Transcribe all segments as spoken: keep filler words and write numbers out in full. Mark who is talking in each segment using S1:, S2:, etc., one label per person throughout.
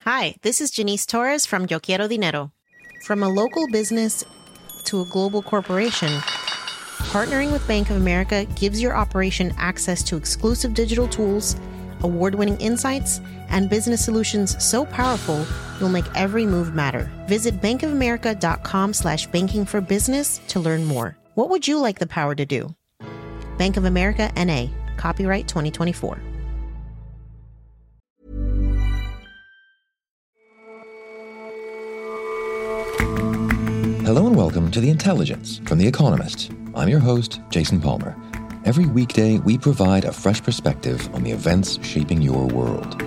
S1: Hi, this is Janice Torres from Yo Quiero Dinero. From a local business to a global corporation, partnering with Bank of America gives your operation access to exclusive digital tools, award-winning insights, and business solutions so powerful you'll make every move matter. Visit bankofamerica.com slash banking for business to learn more. What would you like the power to do? Bank of America, N A. Copyright twenty twenty-four.
S2: Hello and welcome to The Intelligence from The Economist. I'm your host, Jason Palmer. Every weekday, we provide a fresh perspective on the events shaping your world.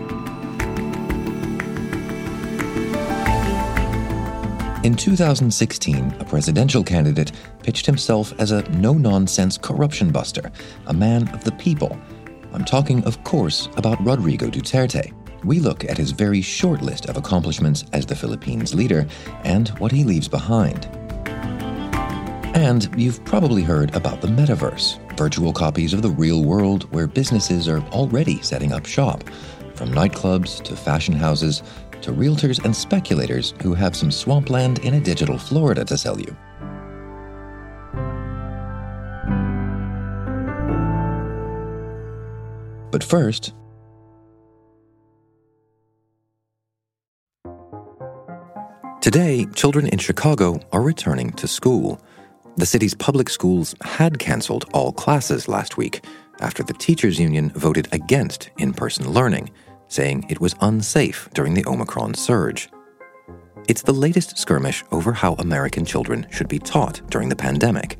S2: In two thousand sixteen, a presidential candidate pitched himself as a no-nonsense corruption buster, a man of the people. I'm talking, of course, about Rodrigo Duterte. We look at his very short list of accomplishments as the Philippines' leader and what he leaves behind. And you've probably heard about the metaverse, virtual copies of the real world where businesses are already setting up shop, from nightclubs to fashion houses to realtors and speculators who have some swampland in a digital Florida to sell you. But first, today, children in Chicago are returning to school. The city's public schools had canceled all classes last week after the teachers' union voted against in-person learning, saying it was unsafe during the Omicron surge. It's the latest skirmish over how American children should be taught during the pandemic.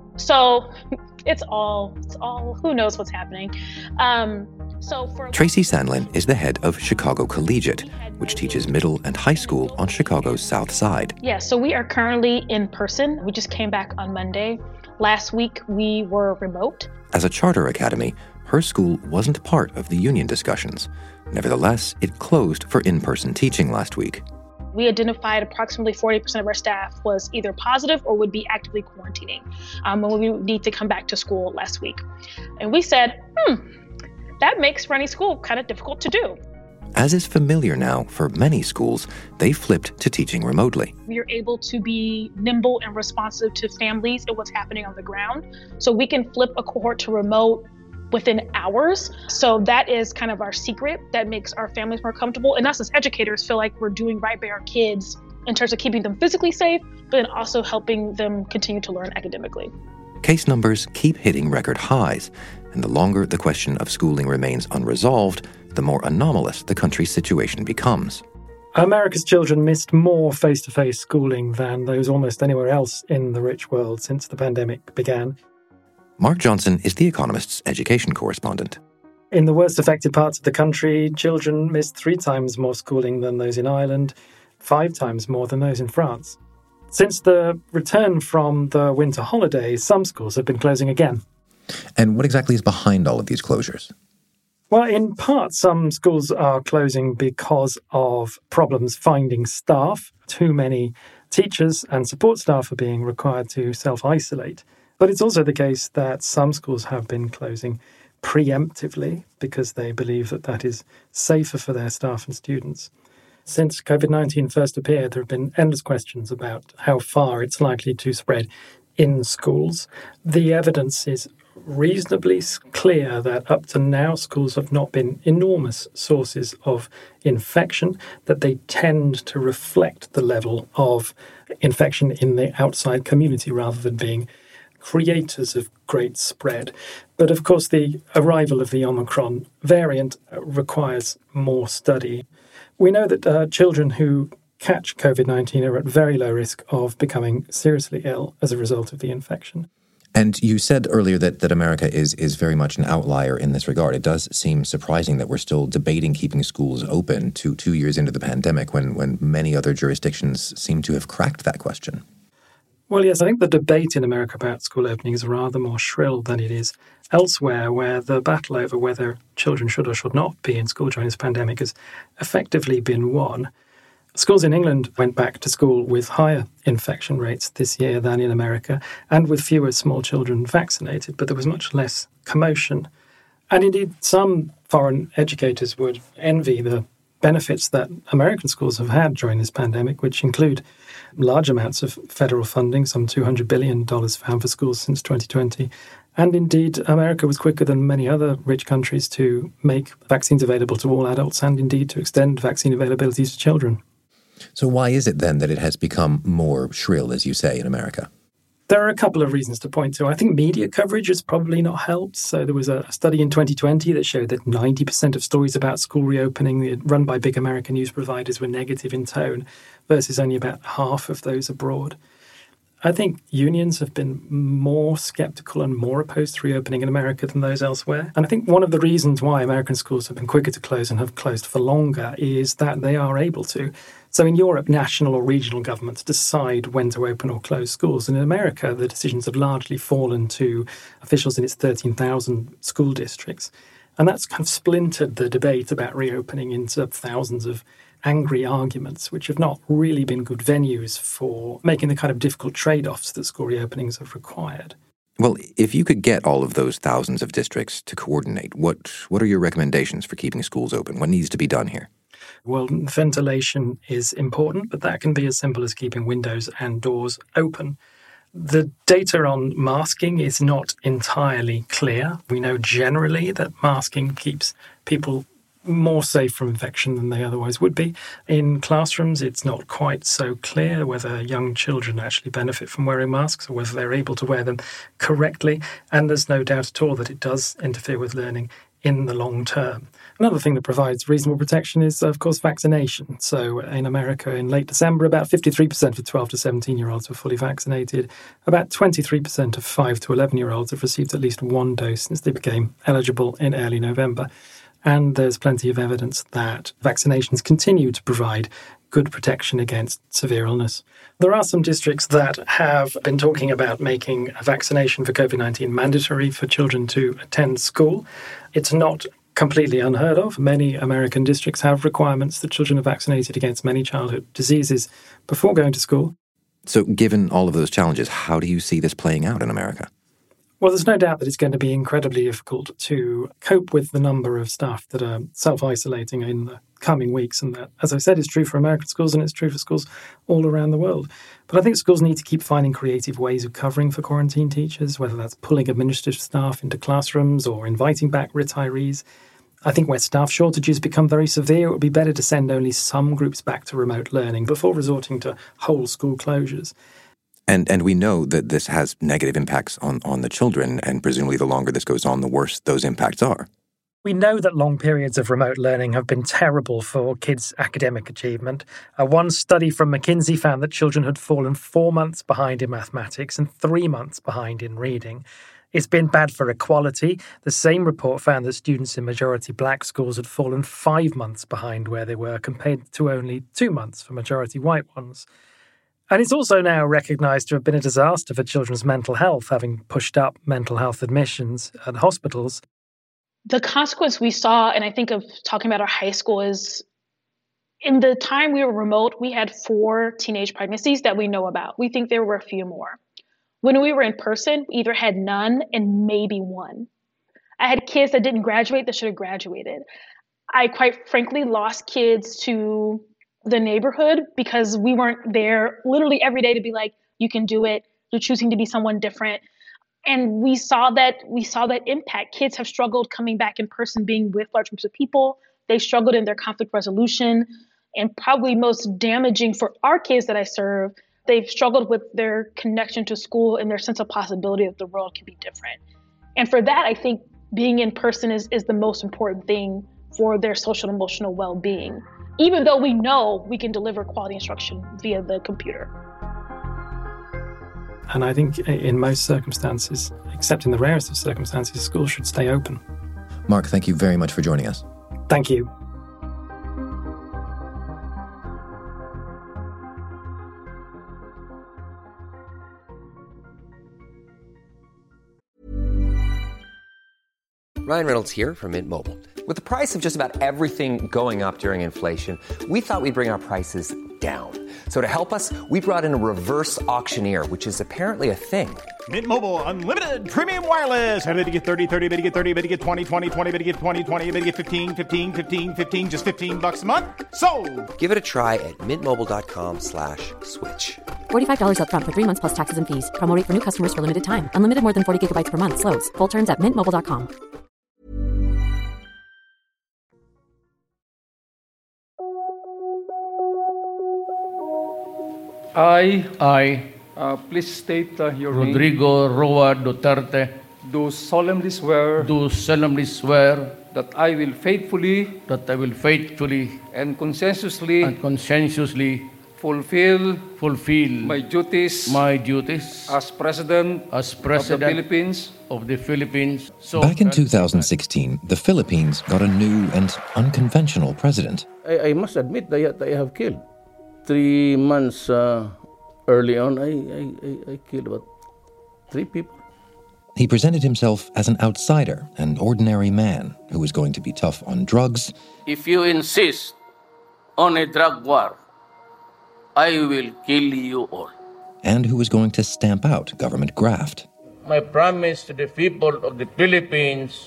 S3: So it's all, it's all, who knows what's happening. Um, so for
S2: Tracy Sandlin is the head of Chicago Collegiate, which teaches middle and high school on Chicago's South Side.
S3: Yeah, so we are currently in person. We just came back on Monday. Last week, we were remote.
S2: As a charter academy, her school wasn't part of the union discussions. Nevertheless, it closed for in-person teaching last week.
S3: We identified approximately forty percent of our staff was either positive or would be actively quarantining um, when we would need to come back to school last week. And we said, hmm, that makes running school kind of difficult to do.
S2: As is familiar now for many schools, they flipped to teaching remotely.
S3: We are able to be nimble and responsive to families and what's happening on the ground. So we can flip a cohort to remote within hours. So that is kind of our secret that makes our families more comfortable. And us as educators feel like we're doing right by our kids in terms of keeping them physically safe, but then also helping them continue to learn academically.
S2: Case numbers keep hitting record highs, and the longer the question of schooling remains unresolved, the more anomalous the country's situation becomes.
S4: America's children missed more face-to-face schooling than those almost anywhere else in the rich world since the pandemic began.
S2: Mark Johnson is The Economist's education correspondent.
S4: In the worst affected parts of the country, children missed three times more schooling than those in Ireland, five times more than those in France. Since the return from the winter holidays, some schools have been closing again.
S2: And what exactly is behind all of these closures?
S4: Well, in part, some schools are closing because of problems finding staff. Too many teachers and support staff are being required to self-isolate. But it's also the case that some schools have been closing preemptively because they believe that that is safer for their staff and students. Since covid nineteen first appeared, there have been endless questions about how far it's likely to spread in schools. The evidence is reasonably clear that up to now, schools have not been enormous sources of infection, that they tend to reflect the level of infection in the outside community rather than being creators of great spread. But of course, the arrival of the Omicron variant requires more study. We know that uh, children who catch covid nineteen are at very low risk of becoming seriously ill as a result of the infection.
S2: And you said earlier that, that America is is very much an outlier in this regard. It does seem surprising that we're still debating keeping schools open two, two years into the pandemic when, when many other jurisdictions seem to have cracked that question.
S4: Well, yes, I think the debate in America about school opening is rather more shrill than it is elsewhere, where the battle over whether children should or should not be in school during this pandemic has effectively been won. Schools in England went back to school with higher infection rates this year than in America, and with fewer small children vaccinated, but there was much less commotion. And indeed, some foreign educators would envy the benefits that American schools have had during this pandemic, which include large amounts of federal funding, some two hundred billion dollars found for schools since twenty twenty. And indeed, America was quicker than many other rich countries to make vaccines available to all adults and indeed to extend vaccine availability to children.
S2: So why is it then that it has become more shrill, as you say, in America?
S4: There are a couple of reasons to point to. I think media coverage has probably not helped. So there was a study in twenty twenty that showed that ninety percent of stories about school reopening run by big American news providers were negative in tone, versus only about half of those abroad. I think unions have been more sceptical and more opposed to reopening in America than those elsewhere. And I think one of the reasons why American schools have been quicker to close and have closed for longer is that they are able to. So in Europe, national or regional governments decide when to open or close schools. And in America, the decisions have largely fallen to officials in its thirteen thousand school districts. And that's kind of splintered the debate about reopening into thousands of angry arguments, which have not really been good venues for making the kind of difficult trade-offs that school reopenings have required.
S2: Well, if you could get all of those thousands of districts to coordinate, what what are your recommendations for keeping schools open? What needs to be done here?
S4: Well, ventilation is important, but that can be as simple as keeping windows and doors open. The data on masking is not entirely clear. We know generally that masking keeps people more safe from infection than they otherwise would be. In classrooms, it's not quite so clear whether young children actually benefit from wearing masks or whether they're able to wear them correctly. And there's no doubt at all that it does interfere with learning in the long term. Another thing that provides reasonable protection is, of course, vaccination. So in America, in late December, about fifty-three percent of twelve to seventeen-year-olds were fully vaccinated. About twenty-three percent of five to eleven-year-olds have received at least one dose since they became eligible in early November. And there's plenty of evidence that vaccinations continue to provide good protection against severe illness. There are some districts that have been talking about making a vaccination for covid nineteen mandatory for children to attend school. It's not completely unheard of. Many American districts have requirements that children are vaccinated against many childhood diseases before going to school.
S2: So given all of those challenges, how do you see this playing out in America?
S4: Well, there's no doubt that it's going to be incredibly difficult to cope with the number of staff that are self-isolating in the coming weeks. And that, as I said, is true for American schools and it's true for schools all around the world. But I think schools need to keep finding creative ways of covering for quarantine teachers, whether that's pulling administrative staff into classrooms or inviting back retirees. I think where staff shortages become very severe, it would be better to send only some groups back to remote learning before resorting to whole school closures.
S2: And and we know that this has negative impacts on, on the children, and presumably the longer this goes on, the worse those impacts are.
S4: We know that long periods of remote learning have been terrible for kids' academic achievement. Uh, one study from McKinsey found that children had fallen four months behind in mathematics and three months behind in reading. It's been bad for equality. The same report found that students in majority black schools had fallen five months behind where they were, compared to only two months for majority white ones. And it's also now recognised to have been a disaster for children's mental health, having pushed up mental health admissions at hospitals.
S3: The consequence we saw, and I think of talking about our high school, is in the time we were remote, we had four teenage pregnancies that we know about. We think there were a few more. When we were in person, we either had none and maybe one. I had kids that didn't graduate that should have graduated. I quite frankly lost kids to the neighborhood because we weren't there literally every day to be like, you can do it. You're choosing to be someone different. And we saw that we saw that impact. Kids have struggled coming back in person, being with large groups of people. They struggled in their conflict resolution. And probably most damaging for our kids that I serve, they've struggled with their connection to school and their sense of possibility that the world can be different. And for that, I think being in person is, is the most important thing for their social and emotional well-being, even though we know we can deliver quality instruction via the computer.
S4: And I think in most circumstances, except in the rarest of circumstances, schools should stay open.
S2: Mark, thank you very much for joining us.
S4: Thank you.
S5: Ryan Reynolds here from Mint Mobile. With the price of just about everything going up during inflation, we thought we'd bring our prices down. So to help us, we brought in a reverse auctioneer, which is apparently a thing.
S6: Mint Mobile Unlimited Premium Wireless. How to get thirty, thirty, how to get thirty, how to get twenty, twenty, twenty, how to get twenty, twenty, how to get fifteen, fifteen, fifteen, fifteen, just fifteen bucks a month? Sold!
S5: Give it a try at mintmobile.com slash switch.
S7: forty-five dollars up front for three months plus taxes and fees. Promo rate for new customers for limited time. Unlimited more than forty gigabytes per month. Slows full terms at mint mobile dot com.
S8: I,
S9: I,
S8: uh, please state uh, your
S9: Rodrigo Roa Duterte,
S8: name, do solemnly swear
S9: do solemnly swear
S8: that I will faithfully
S9: that I will faithfully
S8: and conscientiously
S9: and conscientiously
S8: fulfill
S9: fulfill
S8: my duties
S9: my duties
S8: as President,
S9: as President
S8: of the Philippines.
S9: of the Philippines. So
S2: Back in two thousand sixteen, the Philippines got a new and unconventional president.
S10: I, I must admit that I have killed. Three months uh, early on, I, I, I, I killed about three people.
S2: He presented himself as an outsider, an ordinary man who was going to be tough on drugs.
S10: If you insist on a drug war, I will kill you all.
S2: And who was going to stamp out government graft.
S10: My promise to the people of the Philippines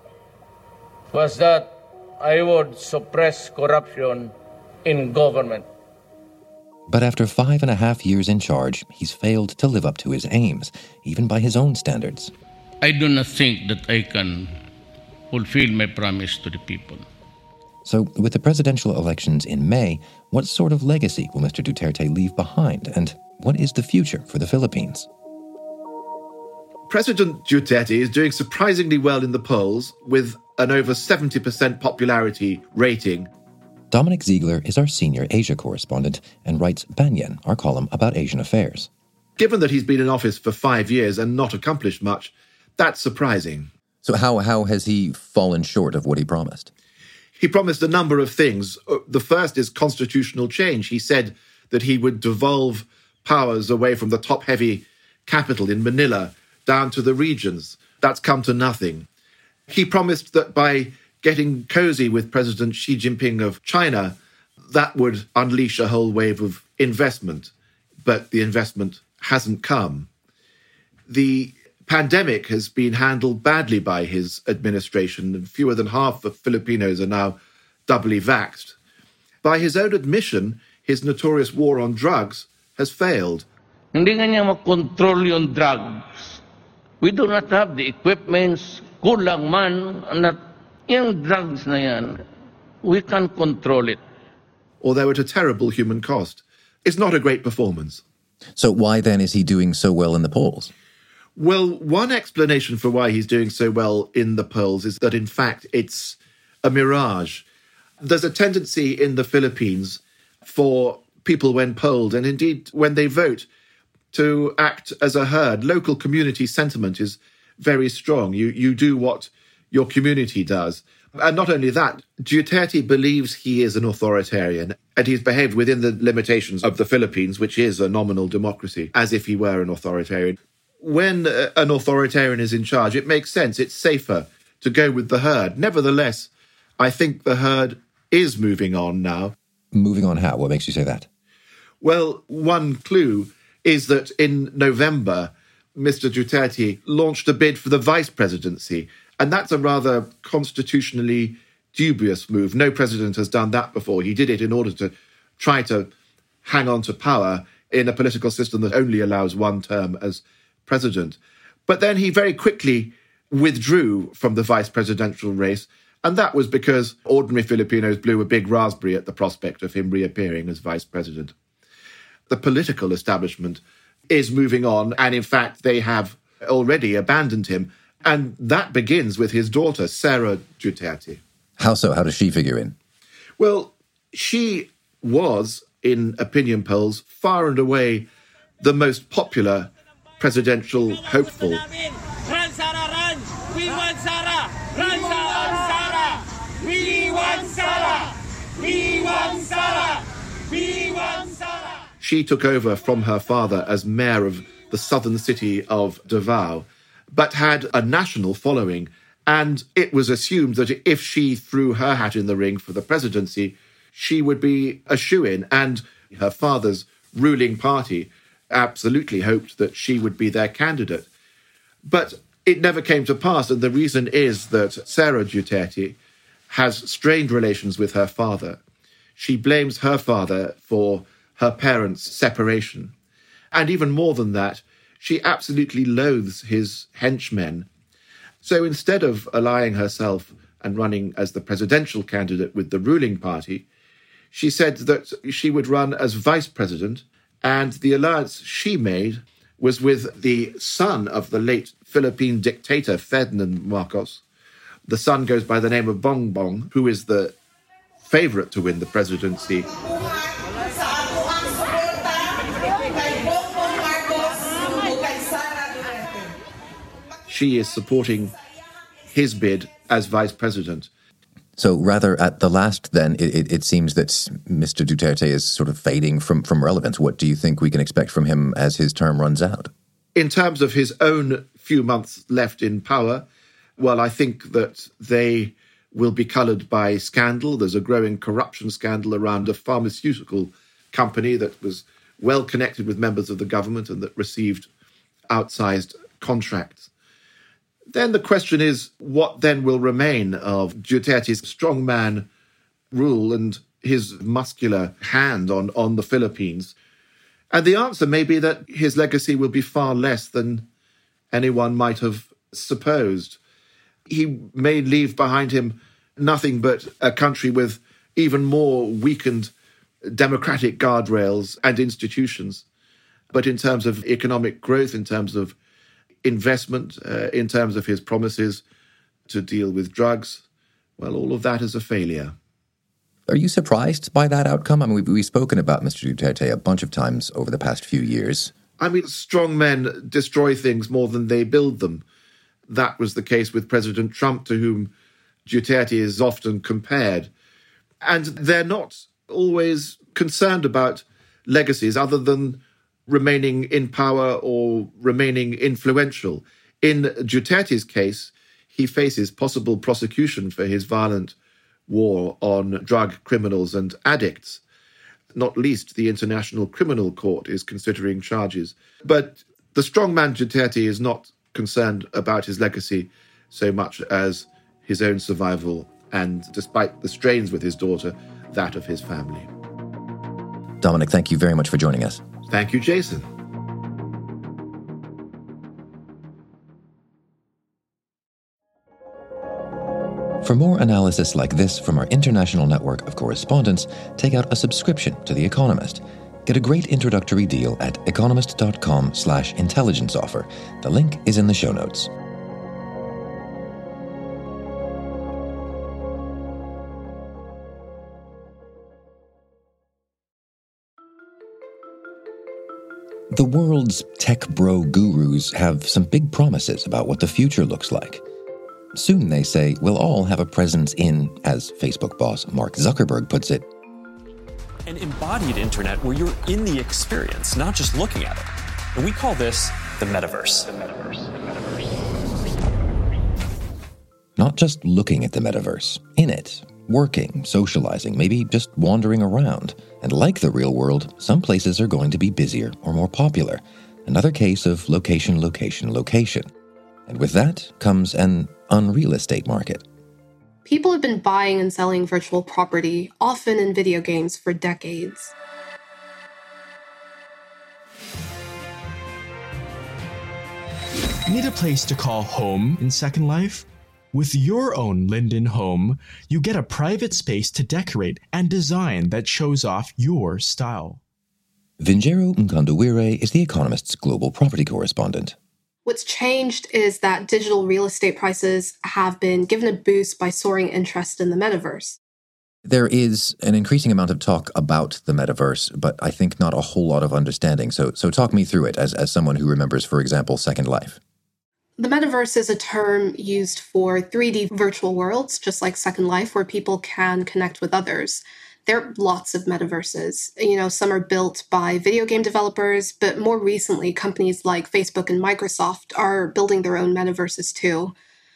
S10: was that I would suppress corruption in government.
S2: But after five and a half years in charge, he's failed to live up to his aims, even by his own standards.
S9: I do not think that I can fulfill my promise to the people.
S2: So, with the presidential elections in May, what sort of legacy will Mister Duterte leave behind, and what is the future for the Philippines?
S11: President Duterte is doing surprisingly well in the polls, with an over seventy percent popularity rating.
S2: Dominic Ziegler is our senior Asia correspondent and writes Banyan, our column about Asian affairs.
S11: Given that he's been in office for five years and not accomplished much, that's surprising.
S2: So how, how has he fallen short of what he promised?
S11: He promised a number of things. The first is constitutional change. He said that he would devolve powers away from the top-heavy capital in Manila down to the regions. That's come to nothing. He promised that by getting cozy with President Xi Jinping of China, that would unleash a whole wave of investment. But the investment hasn't come. The pandemic has been handled badly by his administration, and fewer than half of Filipinos are now doubly vaxxed. By his own admission, his notorious war on drugs has failed.
S10: Hindi nga niya makontrol yung drugs. We do not have the equipments, kulang man, na yung drugs na yan, we can't control it.
S11: Although at a terrible human cost. It's not a great performance.
S2: So why then is he doing so well in the polls?
S11: Well, one explanation for why he's doing so well in the polls is that, in fact, it's a mirage. There's a tendency in the Philippines for people when polled, and indeed when they vote, to act as a herd. Local community sentiment is very strong. You, you do what your community does. And not only that, Duterte believes he is an authoritarian, and he's behaved within the limitations of the Philippines, which is a nominal democracy, as if he were an authoritarian. When an authoritarian is in charge, it makes sense. It's safer to go with the herd. Nevertheless, I think the herd is moving on now.
S2: Moving on how? What makes you say that?
S11: Well, one clue is that in November, Mister Duterte launched a bid for the vice presidency. And that's a rather constitutionally dubious move. No president has done that before. He did it in order to try to hang on to power in a political system that only allows one term as president. But then he very quickly withdrew from the vice presidential race, and that was because ordinary Filipinos blew a big raspberry at the prospect of him reappearing as vice president. The political establishment is moving on, and in fact, they have already abandoned him. And that begins with his daughter, Sara Duterte.
S2: How so? How does she figure in?
S11: Well, she was, in opinion polls, far and away the most popular presidential hopeful.
S12: Run, Sara, run! We want Sara! Run, Sara! We want Sara! We want Sara! We want Sara!
S11: She took over from her father as mayor of the southern city of Davao, but had a national following, and it was assumed that if she threw her hat in the ring for the presidency, she would be a shoo-in. And Her father's ruling party absolutely hoped that she would be their candidate. But it never came to pass, and the reason is that Sarah Duterte has strained relations with her father. She blames her father for her parents' separation. And even more than that, she absolutely loathes his henchmen. So instead of allying herself and running as the presidential candidate with the ruling party, she said that she would run as vice president, and the alliance she made was with the son of the late Philippine dictator Ferdinand Marcos. The son goes by the name of Bongbong, who is the favourite to win the presidency. She is supporting his bid as vice president.
S2: So rather at the last, then, it, it, it seems that Mister Duterte is sort of fading from, from relevance. What do you think we can expect from him as his term runs out?
S11: In terms of his own few months left in power, well, I think that they will be coloured by scandal. There's a growing corruption scandal around a pharmaceutical company that was well connected with members of the government and that received outsized contracts. Then the question is, what then will remain of Duterte's strongman rule and his muscular hand on, on the Philippines? And the answer may be that his legacy will be far less than anyone might have supposed. He may leave behind him nothing but a country with even more weakened democratic guardrails and institutions. But in terms of economic growth, in terms of investment, uh, in terms of his promises to deal with drugs, well, all of that is a failure.
S2: Are you surprised by that outcome? I mean, we've, we've spoken about Mister Duterte a bunch of times over the past few years.
S11: I mean, strong men destroy things more than they build them. That was the case with President Trump, to whom Duterte is often compared. And they're not always concerned about legacies other than remaining in power or remaining influential. In Duterte's case, he faces possible prosecution for his violent war on drug criminals and addicts. Not least, the International Criminal Court is considering charges. But the strongman Duterte is not concerned about his legacy so much as his own survival and, despite the strains with his daughter, that of his family.
S2: Dominic, thank you very much for joining us.
S11: Thank you, Jason.
S2: For more analysis like this from our international network of correspondents, take out a subscription to The Economist. Get a great introductory deal at economist.com slash intelligence offer. The link is in the show notes. The world's tech bro gurus have some big promises about what the future looks like. Soon, they say, we'll all have a presence in, as Facebook boss Mark Zuckerberg puts it,
S13: an embodied internet where you're in the experience, not just looking at it. And we call this the metaverse. The metaverse. The metaverse.
S2: Not just looking at the metaverse, in it, working, socializing, maybe just wandering around. And like the real world, some places are going to be busier or more popular. Another case of location, location, location. And with that comes an unreal estate market.
S14: People have been buying and selling virtual property, often in video games, for decades.
S15: Need a place to call home in Second Life? With your own Linden home, you get a private space to decorate and design that shows off your style.
S2: Vinjero Nkandawire is The Economist's global property correspondent.
S14: What's changed is that digital real estate prices have been given a boost by soaring interest in the metaverse.
S2: There is an increasing amount of talk about the metaverse, but I think not a whole lot of understanding. So so talk me through it as, as someone who remembers, for example, Second Life.
S14: The metaverse is a term used for three D virtual worlds, just like Second Life, where people can connect with others. There are lots of metaverses. You know, some are built by video game developers, but more recently, companies like Facebook and Microsoft are building their own metaverses too.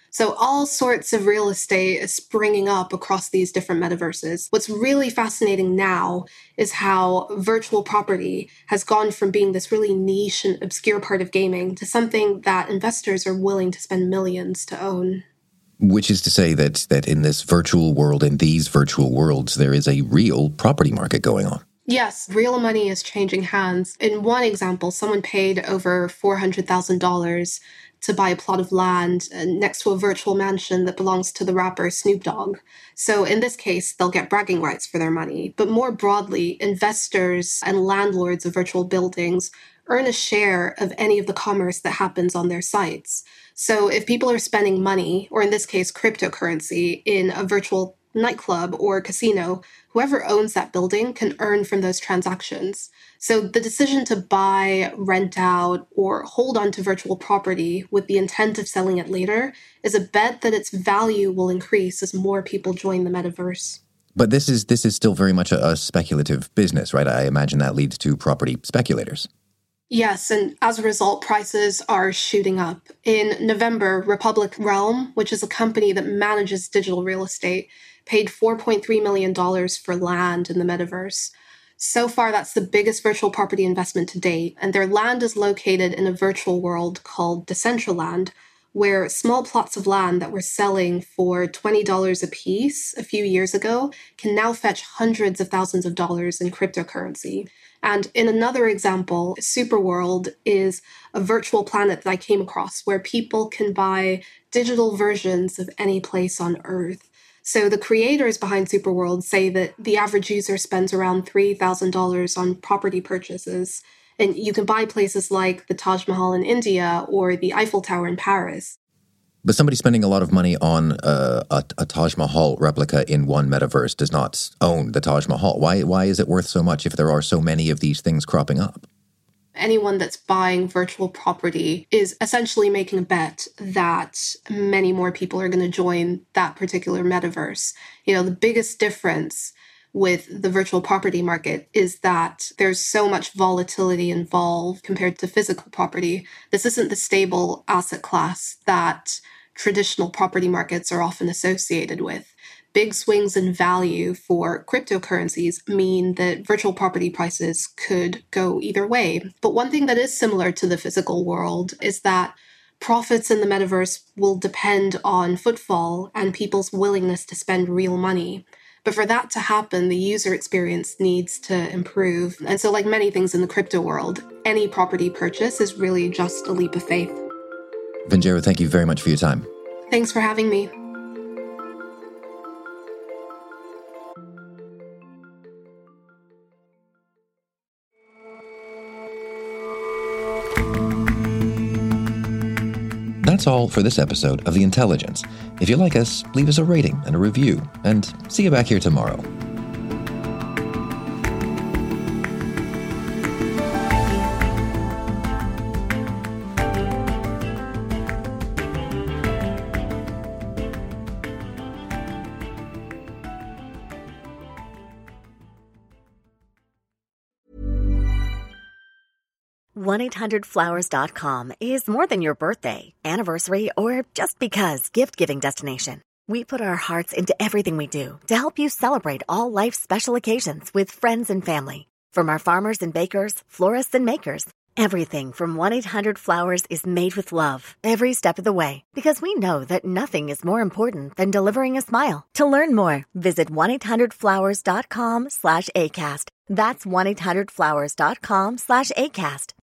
S14: So all sorts of real estate is springing up across these different metaverses. What's really fascinating now is how virtual property has gone from being this really niche and obscure part of gaming to something that investors are willing to spend millions to own.
S2: Which is to say that that in this virtual world, in these virtual worlds, there is a real property market going on.
S14: Yes, real money is changing hands. In one example, someone paid over four hundred thousand dollars to buy a plot of land next to a virtual mansion that belongs to the rapper Snoop Dogg. So in this case, they'll get bragging rights for their money. But more broadly, investors and landlords of virtual buildings earn a share of any of the commerce that happens on their sites. So if people are spending money, or in this case, cryptocurrency, in a virtual nightclub or casino, whoever owns that building can earn from those transactions. So the decision to buy, rent out, or hold on to virtual property with the intent of selling it later is a bet that its value will increase as more people join the metaverse.
S2: But this is this is still very much a, a speculative business, right? I imagine that leads to property speculators.
S14: Yes, and as a result, prices are shooting up. In November, Republic Realm, which is a company that manages digital real estate, paid four point three million dollars for land in the metaverse. So far, that's the biggest virtual property investment to date, and their land is located in a virtual world called Decentraland, where small plots of land that were selling for twenty dollars a piece a few years ago can now fetch hundreds of thousands of dollars in cryptocurrency. And in another example, Superworld is a virtual planet that I came across where people can buy digital versions of any place on Earth. So the creators behind Superworld say that the average user spends around three thousand dollars on property purchases. And you can buy places like the Taj Mahal in India or the Eiffel Tower in Paris.
S2: But somebody spending a lot of money on uh, a, a Taj Mahal replica in one metaverse does not own the Taj Mahal. Why, why is it worth so much if there are so many of these things cropping up?
S14: Anyone that's buying virtual property is essentially making a bet that many more people are going to join that particular metaverse. You know, the biggest difference with the virtual property market is that there's so much volatility involved compared to physical property. This isn't the stable asset class that traditional property markets are often associated with. Big swings in value for cryptocurrencies mean that virtual property prices could go either way. But one thing that is similar to the physical world is that profits in the metaverse will depend on footfall and people's willingness to spend real money. But for that to happen, the user experience needs to improve. And so like many things in the crypto world, any property purchase is really just a leap of faith.
S2: Vinjera, thank you very much for your time.
S14: Thanks for having me.
S2: That's all for this episode of The Intelligence. If you like us, leave us a rating and a review, and see you back here tomorrow.
S16: one eight hundred flowers dot com is more than your birthday, anniversary, or just because gift-giving destination. We put our hearts into everything we do to help you celebrate all life's special occasions with friends and family. From our farmers and bakers, florists and makers, everything from one eight hundred flowers is made with love every step of the way, because we know that nothing is more important than delivering a smile. To learn more, visit one eight hundred flowers dot com slash ACAST. That's one eight hundred flowers dot com slash ACAST.